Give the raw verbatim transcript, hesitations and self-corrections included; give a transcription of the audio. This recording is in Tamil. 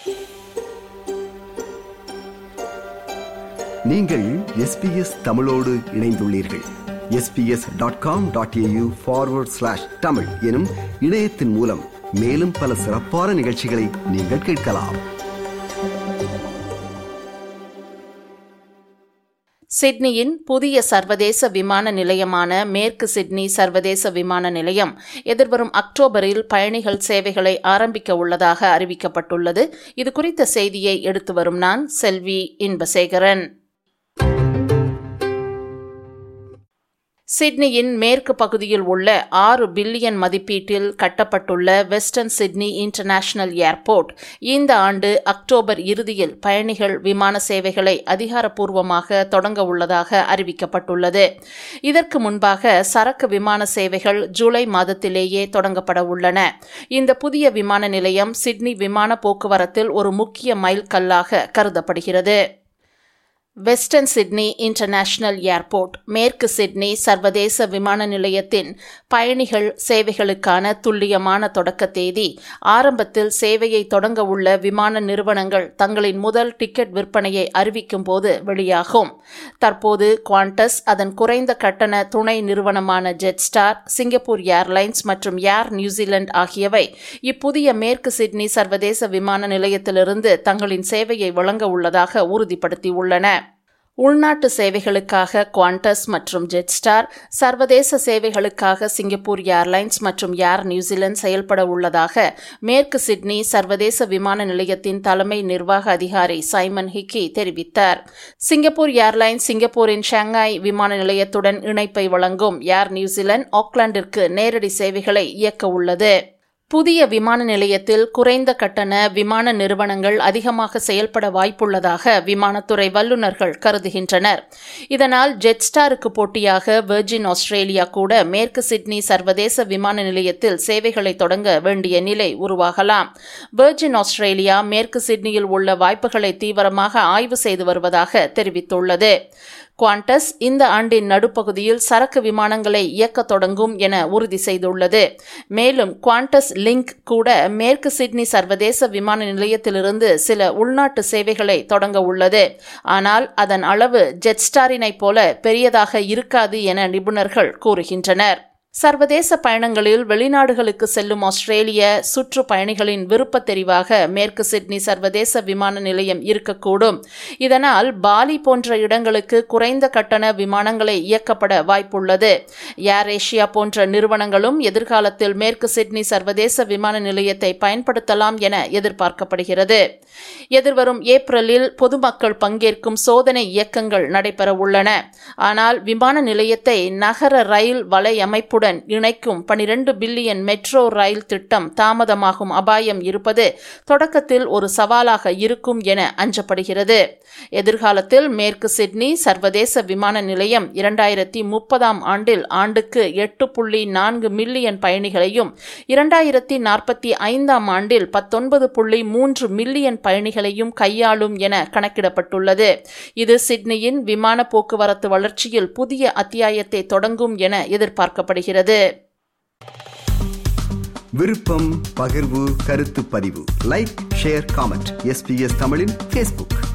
நீங்கள் எஸ் பி எஸ் தமிழோடு இணைந்துள்ளீர்கள். S B S dot com dot A U forward slash Tamil எனும் இணையத்தின் மூலம் மேலும் பல சிறப்பான நிகழ்ச்சிகளை நீங்கள் கேட்கலாம். சிட்னியின் புதிய சர்வதேச விமான நிலையமான மேற்கு சிட்னி சர்வதேச விமான நிலையம் எதிர்வரும் அக்டோபரில் பயணிகள் சேவைகளை ஆரம்பிக்க உள்ளதாக அறிவிக்கப்பட்டுள்ளது. இது குறித்த செய்தியை எடுத்து வரும் நான் செல்வி இன்பசேகரன். சிட்னியின் மேற்கு பகுதியில் உள்ள ஆறு பில்லியன் மதிப்பீட்டில் கட்டப்பட்டுள்ள வெஸ்டர்ன் சிட்னி இன்டர்நேஷனல் ஏர்போர்ட் இந்த ஆண்டு அக்டோபர் இறுதியில் பயணிகள் விமான சேவைகளை அதிகாரப்பூர்வமாக தொடங்க உள்ளதாக அறிவிக்கப்பட்டுள்ளது. இதற்கு முன்பாக சரக்கு விமான சேவைகள் ஜூலை மாதத்திலேயே தொடங்கப்பட உள்ளன. இந்த புதிய விமான நிலையம் சிட்னி விமான போக்குவரத்தில் ஒரு முக்கிய மைல்கல்லாக கருதப்படுகிறது. வெஸ்டர்ன் சிட்னி இன்டர்நேஷனல் ஏர்போர்ட் மேற்கு சிட்னி சர்வதேச விமான நிலையத்தின் பயணிகள் சேவைகளுக்கான துல்லியமான தொடக்க தேதி ஆரம்பத்தில் சேவையை தொடங்க உள்ள விமான நிறுவனங்கள் தங்களின் முதல் டிக்கெட் விற்பனையை அறிவிக்கும் போது வெளியாகும். தற்போது குவாண்டஸ் அதன் குறைந்த கட்டண துணை நிறுவனமான ஜெட்ஸ்டார், சிங்கப்பூர் ஏர்லைன்ஸ் மற்றும் ஏர் நியூசிலாந்து ஆகியவை இப்புதிய மேற்கு சிட்னி சர்வதேச விமான நிலையத்திலிருந்து தங்களின் சேவையை வழங்க உள்ளதாக உறுதிப்படுத்தியுள்ளன. உள்நாட்டு சேவைகளுக்காக குவாண்டஸ் மற்றும் ஜெட்ஸ்டார், சர்வதேச சேவைகளுக்காக சிங்கப்பூர் ஏர்லைன்ஸ் மற்றும் ஏர் நியூசிலாந்து செயல்பட உள்ளதாக மேற்கு சிட்னி சர்வதேச விமான நிலையத்தின் தலைமை நிர்வாக அதிகாரி சைமன் ஹிக்கி தெரிவித்தார். சிங்கப்பூர் ஏர்லைன்ஸ் சிங்கப்பூரின் ஷாங்காய் விமான நிலையத்துடன் இணைப்பை வழங்கும் ஏர் நியூசிலாந்து ஆக்லாந்திற்கு நேரடி சேவைகளை இயக்க உள்ளது. புதிய விமான நிலையத்தில் குறைந்த கட்டண விமான நிறுவனங்கள் அதிகமாக செயல்பட வாய்ப்புள்ளதாக விமானத்துறை வல்லுநர்கள் கருதுகின்றனர். இதனால் ஜெட்ஸ்டாருக்கு போட்டியாக வெர்ஜின் ஆஸ்திரேலியா கூட மேற்கு சிட்னி சர்வதேச விமான நிலையத்தில் சேவைகளை தொடங்க வேண்டிய நிலை உருவாகலாம். வெர்ஜின் ஆஸ்திரேலியா மேற்கு சிட்னியில் உள்ள வாய்ப்புகளை தீவிரமாக ஆய்வு செய்து வருவதாக தெரிவித்துள்ளது. குவாண்டஸ் இந்த ஆண்டின் நடுப்பகுதியில் சரக்கு விமானங்களை இயக்க தொடங்கும் என உறுதி செய்துள்ளது. மேலும் குவாண்டஸ் லிங்க் கூட மேற்கு சிட்னி சர்வதேச விமான நிலையத்திலிருந்து சில உள்நாட்டு சேவைகளை தொடங்க உள்ளது. ஆனால் அதன் அளவு ஜெட்ஸ்டாரினை போல பெரியதாக இருக்காது என நிபுணர்கள் கூறுகின்றனர். சர்வதேச பயணங்களில் வெளிநாடுகளுக்கு செல்லும் ஆஸ்திரேலிய சுற்று பயணிகளின் விருப்ப தெரிவாக மேற்கு சிட்னி சர்வதேச விமான நிலையம் இருக்கக்கூடும். இதனால் பாலி போன்ற இடங்களுக்கு குறைந்த கட்டண விமானங்களை இயக்கப்பட வாய்ப்புள்ளது. ஏர் ஏஷியா போன்ற நிறுவனங்களும் எதிர்காலத்தில் மேற்கு சிட்னி சர்வதேச விமான நிலையத்தை பயன்படுத்தலாம் என எதிர்பார்க்கப்படுகிறது. எதிர்வரும் ஏப்ரலில் பொதுமக்கள் பங்கேற்கும் சோதனை இயக்கங்கள் நடைபெற உள்ளன. ஆனால் விமான நிலையத்தை நகர ரயில் வலையமைப்பு இணைக்கும் பனிரண்டு பில்லியன் மெட்ரோ ரயில் திட்டம் தாமதமாகும் அபாயம் இருப்பது தொடக்கத்தில் ஒரு சவாலாக இருக்கும் என அஞ்சப்படுகிறது. எதிர்காலத்தில் மேற்கு சிட்னி சர்வதேச விமான நிலையம் இரண்டாயிரத்தி முப்பதாம் ஆண்டில் ஆண்டுக்கு எட்டு புள்ளி நான்கு மில்லியன் பயணிகளையும் இரண்டாயிரத்தி நாற்பத்தி ஐந்தாம் ஆண்டில் பத்தொன்பது புள்ளி மூன்று மில்லியன் பயணிகளையும் கையாளும் என கணக்கிடப்பட்டுள்ளது. இது சிட்னியின் விமான போக்குவரத்து வளர்ச்சியில் புதிய அத்தியாயத்தை தொடங்கும் என எதிர்பார்க்கப்படுகிறது. விருப்பம், பகிர்வு, கருத்து பதிவு, like, share, comment. S B S தமிழின் ஃபேஸ்புக்.